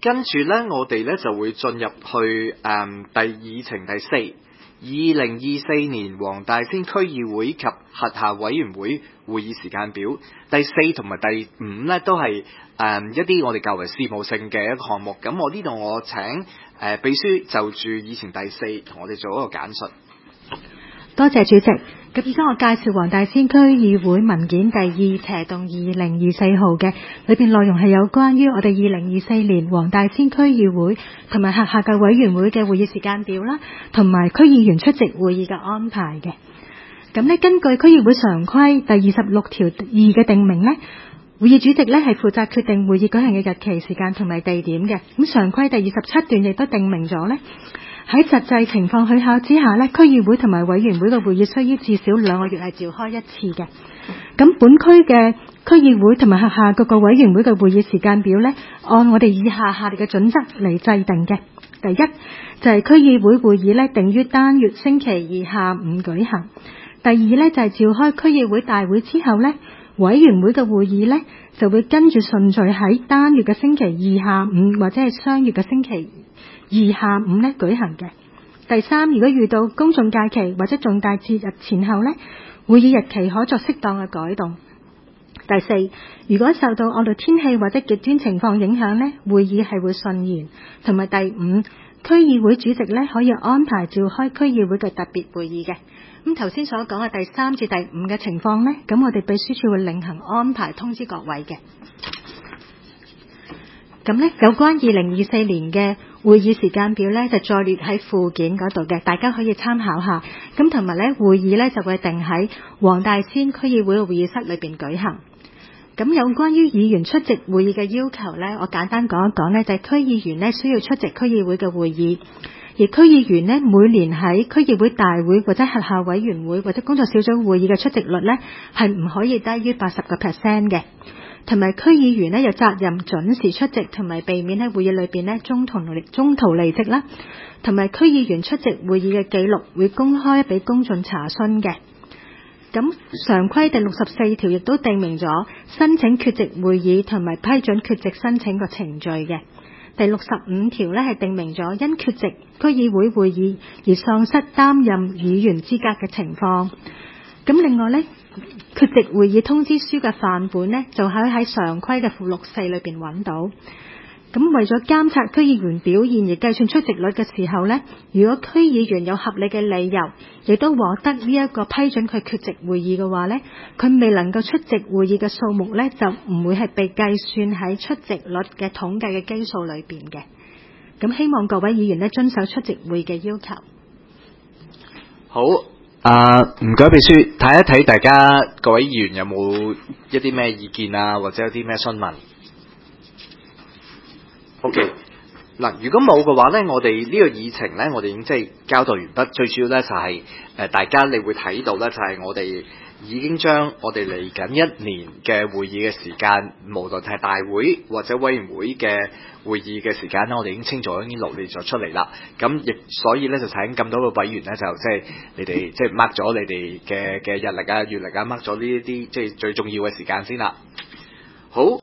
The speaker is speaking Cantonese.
跟住呢，我哋呢就會進入去議程第4。2024年黃大仙區議會及轄下委員會會議時間表。第4同埋第5呢都係一啲我哋較為事務性嘅一個項目。咁我呢度我請秘書就住議程第4同我哋做一個簡述。 多謝主席。咁而家我介紹黃大仙區議會文件第2/2024號嘅，裏邊內容係有關於我哋2024年黃大仙區議會同埋轄下嘅委員會嘅會議時間表啦，同埋區議員出席會議嘅安排嘅。咁呢，根據區議會常規第26條2嘅定明呢，會議主席呢係負責決定會議舉行嘅日期、時間同埋地點嘅。咁常規第27段亦都定明咗呢，喺實際情況許可之下呢，區議會同埋委員會嘅會議需要至少2個月係召開一次嘅。咁本區嘅區議會同埋轄下各個委員會嘅會議時間表呢，按我哋以下列嘅準則嚟制定嘅。第一就係區議會會議呢定於單月星期二下午舉行。第二呢就係召開區議會大會之後呢，委員會嘅會議呢就會跟住順序喺單月嘅星期二下午或者係雙月嘅星期二下午呢舉行嘅。第三，如果遇到公眾假期或者重大節日前後呢，會議日期可作適當嘅改動。第四，如果受到惡劣天氣或者極端情況影響呢，會議係會順延。同埋第五，區議會主席呢可以安排召開區議會嘅特別會議嘅。咁頭先所講嘅第3至第5嘅情況呢，咁我哋秘書處會另行安排通知各位嘅。咁呢，有關2024年嘅會議時間表呢，就再列喺附件嗰度嘅，大家可以參考下。咁同埋呢，會議呢就會定喺黃大仙區議會嘅會議室裏邊舉行。咁有關於議員出席會議嘅要求呢，我簡單講一講呢，就係區議員呢需要出席區議會嘅會議，而區議員呢每年喺區議會大會或者轄下委員會或者工作小組會議嘅出席率呢係唔可以低於80%嘅。同埋區議員呢有責任準時出席，同埋避免喺會議裏邊呢中途離席啦。同埋區議員出席會議嘅記錄會公開俾公眾查詢嘅。咁常規第64條亦都訂明咗申請缺席會議同埋批准缺席申請個程序嘅。第65條呢係訂明咗因缺席區議會會議而喪失擔任議員資格嘅情況。咁另外呢，缺席會議通知書嘅範本呢，就喺常規嘅附錄4裏邊揾到。咁為咗監察區議員表現而計算出席率嘅時候呢，如果區議員有合理嘅理由，亦都獲得呢一個批准佢缺席會議嘅話呢，佢未能夠出席會議嘅數目呢，就唔會係被計算喺出席率嘅統計嘅基數裏邊嘅。咁希望各位議員呢遵守出席會嘅要求。 好，唔該秘書，睇一睇大家各位議員有冇一啲咩意見啊，或者有啲咩詢問。OK， 嗱，如果冇嘅話呢，我哋呢個議程呢，我哋已經即係交代完畢。最主要呢，就係大家你會睇到呢，就係我哋已經將我哋嚟緊一年嘅會議嘅時間，無論係大會或者委員會嘅會議嘅時間呢，我哋已經清楚已經羅列咗出嚟啦。咁亦所以呢，就請咁多個委員呢，就即係你哋即係 mark 咗你哋嘅日曆啊、月曆啊 mark 咗呢一啲即係最重要嘅時間先啦。好。